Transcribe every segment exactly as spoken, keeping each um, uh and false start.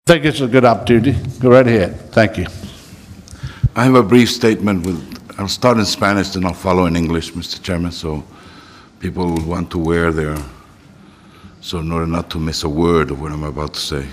I think it's a good opportunity. Go right ahead. Thank you. I have a brief statement with, I'll start in Spanish, then I'll follow in English, Mister Chairman, so people will want to wear their, so in order not to miss a word of what I'm about to say.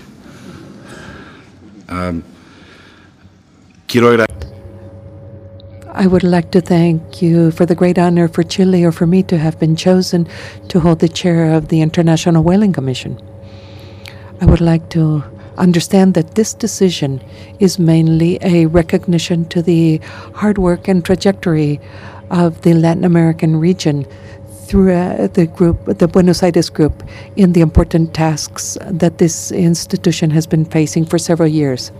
Um, quiero I would like to thank you for the great honor for Chile or for me to have been chosen to hold the chair of the International Whaling Commission. I would like to understand that this decision is mainly a recognition to the hard work and trajectory of the Latin American region through uh, the group, the Buenos Aires group, in the important tasks that this institution has been facing for several years.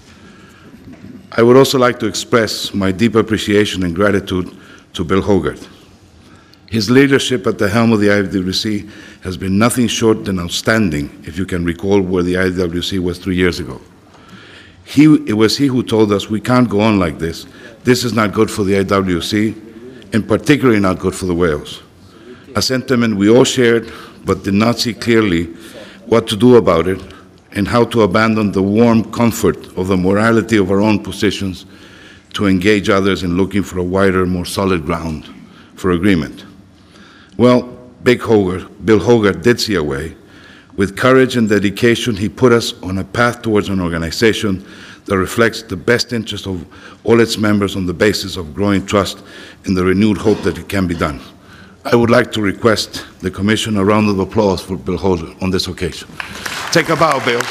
I would also like to express my deep appreciation and gratitude to Bill Hogarth. His leadership at the helm of the I W C has been nothing short than outstanding, if you can recall where the I W C was three years ago. He, it was he who told us we can't go on like this. This is not good for the I W C, and particularly not good for the whales. A sentiment we all shared, but did not see clearly what to do about it, and how to abandon the warm comfort of the morality of our own positions to engage others in looking for a wider, more solid ground for agreement. Well, Big Hogarth, Bill Hogarth did see a way. With courage and dedication, he put us on a path towards an organization that reflects the best interest of all its members on the basis of growing trust and the renewed hope that it can be done. I would like to request the Commission a round of applause for Bill Hogarth on this occasion. Take a bow, Bill.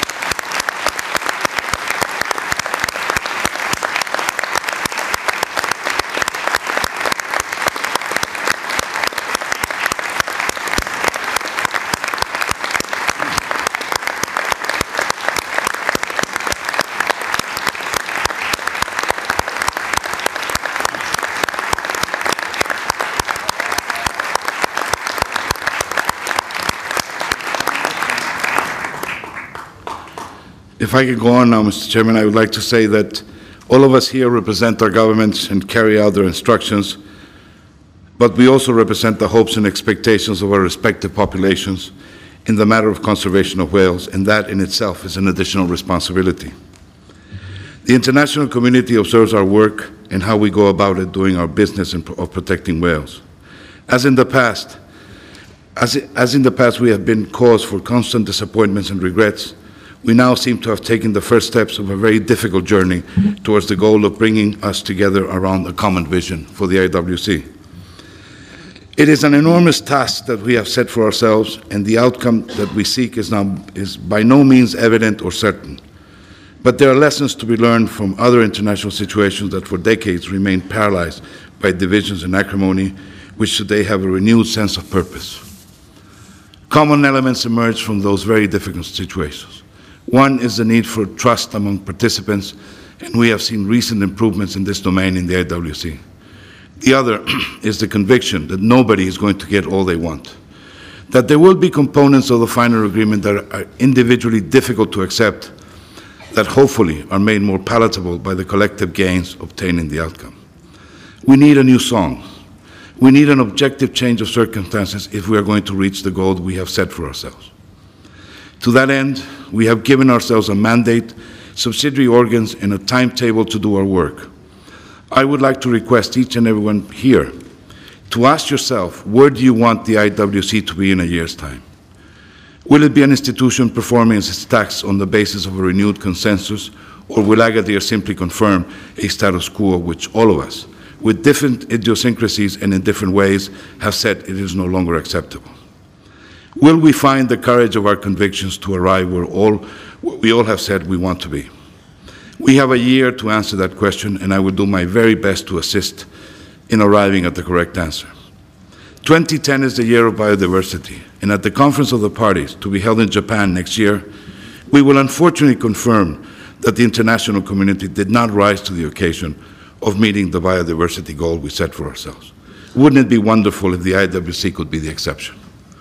If I could go on now, Mister Chairman, I would like to say that all of us here represent our governments and carry out their instructions, but we also represent the hopes and expectations of our respective populations in the matter of conservation of whales, and that in itself is an additional responsibility. The international community observes our work and how we go about it, doing our business of protecting whales. As in the past, as, as in the past we have been cause for constant disappointments and regrets, we now seem to have taken the first steps of a very difficult journey towards the goal of bringing us together around a common vision for the I W C. It is an enormous task that we have set for ourselves, and the outcome that we seek is, now, is by no means evident or certain. But there are lessons to be learned from other international situations that for decades remained paralyzed by divisions and acrimony, which today have a renewed sense of purpose. Common elements emerge from those very difficult situations. One is the need for trust among participants, and we have seen recent improvements in this domain in the I W C. The other is the conviction that nobody is going to get all they want, that there will be components of the final agreement that are individually difficult to accept, that hopefully are made more palatable by the collective gains obtained in the outcome. We need a new song. We need an objective change of circumstances if we are going to reach the goal we have set for ourselves. To that end, we have given ourselves a mandate, subsidiary organs, and a timetable to do our work. I would like to request each and everyone here to ask yourself, where do you want the I W C to be in a year's time? Will it be an institution performing its tasks on the basis of a renewed consensus, or will Agadir simply confirm a status quo which all of us, with different idiosyncrasies and in different ways, have said it is no longer acceptable? Will we find the courage of our convictions to arrive where all, we all have said we want to be? We have a year to answer that question, and I will do my very best to assist in arriving at the correct answer. twenty ten is the year of biodiversity, and at the Conference of the Parties, to be held in Japan next year, we will unfortunately confirm that the international community did not rise to the occasion of meeting the biodiversity goal we set for ourselves. Wouldn't it be wonderful if the I W C could be the exception?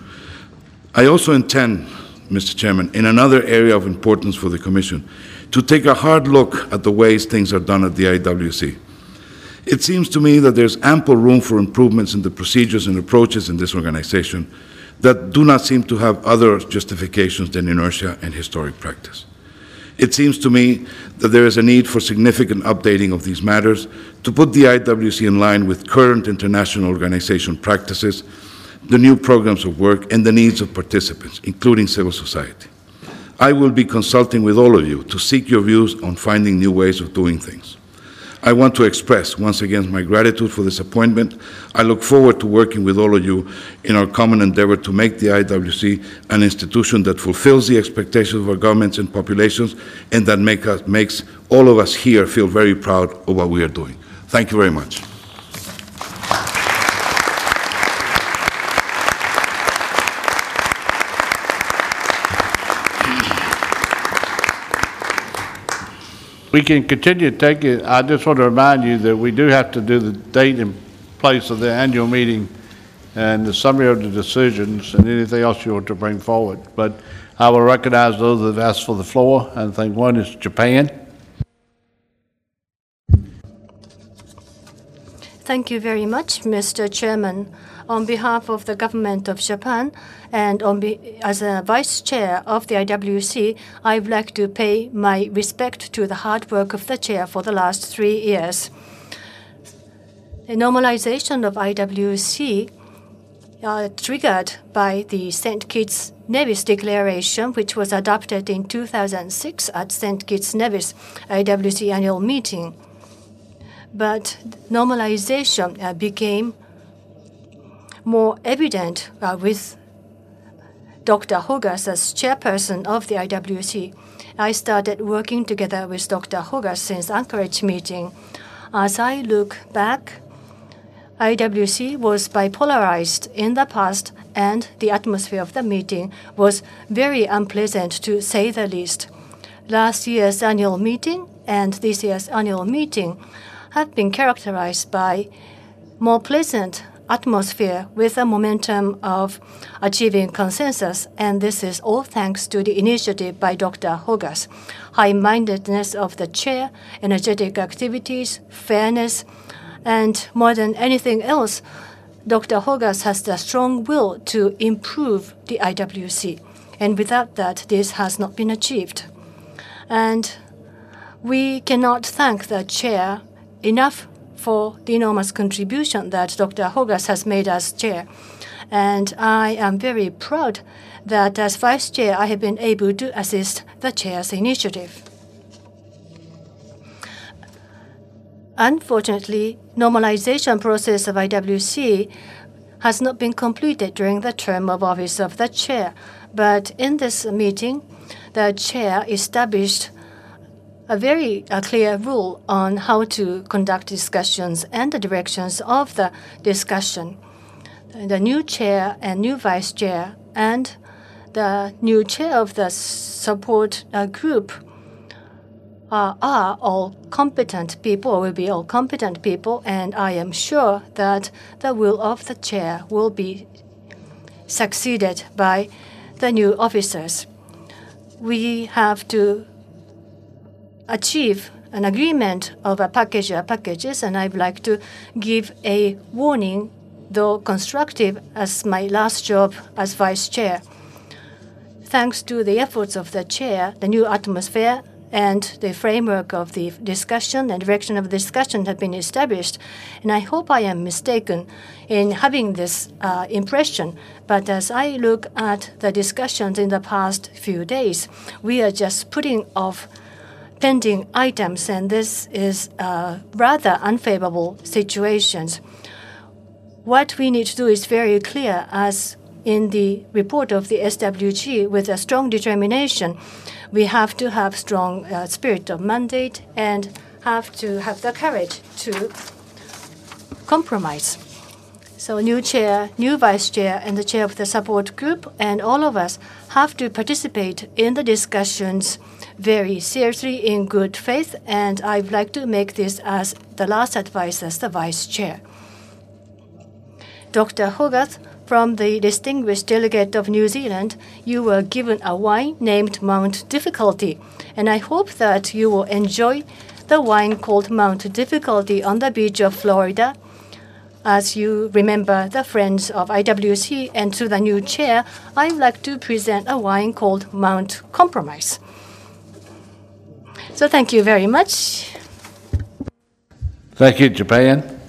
I also intend, Mister Chairman, in another area of importance for the Commission, to take a hard look at the ways things are done at the I W C. It seems to me that there's ample room for improvements in the procedures and approaches in this organization that do not seem to have other justifications than inertia and historic practice. It seems to me that there is a need for significant updating of these matters to put the I W C in line with current international organization practices, the new programs of work, and the needs of participants, including civil society. I will be consulting with all of you to seek your views on finding new ways of doing things. I want to express once again my gratitude for this appointment. I look forward to working with all of you in our common endeavor to make the I W C an institution that fulfills the expectations of our governments and populations, and that make us, makes all of us here feel very proud of what we are doing. Thank you very much. We can continue to take it. I just want to remind you that we do have to do the date and place of the annual meeting and the summary of the decisions and anything else you want to bring forward. But I will recognize those that have asked for the floor. I think one is Japan. Thank you very much, Mister Chairman. On behalf of the government of Japan and on be as a vice chair of the I W C, I would like to pay my respect to the hard work of the chair for the last three years. The normalization of I W C uh, triggered by the Saint Kitts Nevis Declaration, which was adopted in two thousand six at Saint Kitts Nevis I W C annual meeting. But normalization uh, became more evident uh, with Doctor Hogarth as chairperson of the I W C. I started working together with Doctor Hogarth since Anchorage meeting. As I look back, I W C was bipolarized in the past, and the atmosphere of the meeting was very unpleasant, to say the least. Last year's annual meeting and this year's annual meeting have been characterized by more pleasant atmosphere with a momentum of achieving consensus, and this is all thanks to the initiative by Doctor Hogarth. High-mindedness of the chair, energetic activities, fairness, and more than anything else, Doctor Hogarth has the strong will to improve the I W C, and without that, this has not been achieved. And we cannot thank the chair enough for the enormous contribution that Doctor Hogarth has made as chair. And I am very proud that as vice chair, I have been able to assist the chair's initiative. Unfortunately, normalization process of I W C has not been completed during the term of office of the chair. But in this meeting, the chair established a very uh, clear rule on how to conduct discussions and the directions of the discussion. The new chair and new vice chair and the new chair of the support uh, group uh, are all competent people, will be all competent people, and I am sure that the will of the chair will be succeeded by the new officers. We have to achieve an agreement of a package of packages, and I'd like to give a warning, though constructive, as my last job as vice chair. Thanks to the efforts of the chair, the new atmosphere and the framework of the discussion and direction of the discussion have been established. And I hope I am mistaken in having this uh, impression. But as I look at the discussions in the past few days, we are just putting off pending items, and this is uh, rather unfavorable situations. What we need to do is very clear, as in the report of the S W G, with a strong determination. We have to have strong uh, spirit of mandate and have to have the courage to compromise. So new chair, new vice chair, and the chair of the support group, and all of us have to participate in the discussions very seriously in good faith, and I would like to make this as the last advice as the vice chair. Doctor Hogarth, from the distinguished delegate of New Zealand, you were given a wine named Mount Difficulty, and I hope that you will enjoy the wine called Mount Difficulty on the beach of Florida. As you remember the friends of I W C, and to the new chair, I would like to present a wine called Mount Compromise. So thank you very much. Thank you, Japan.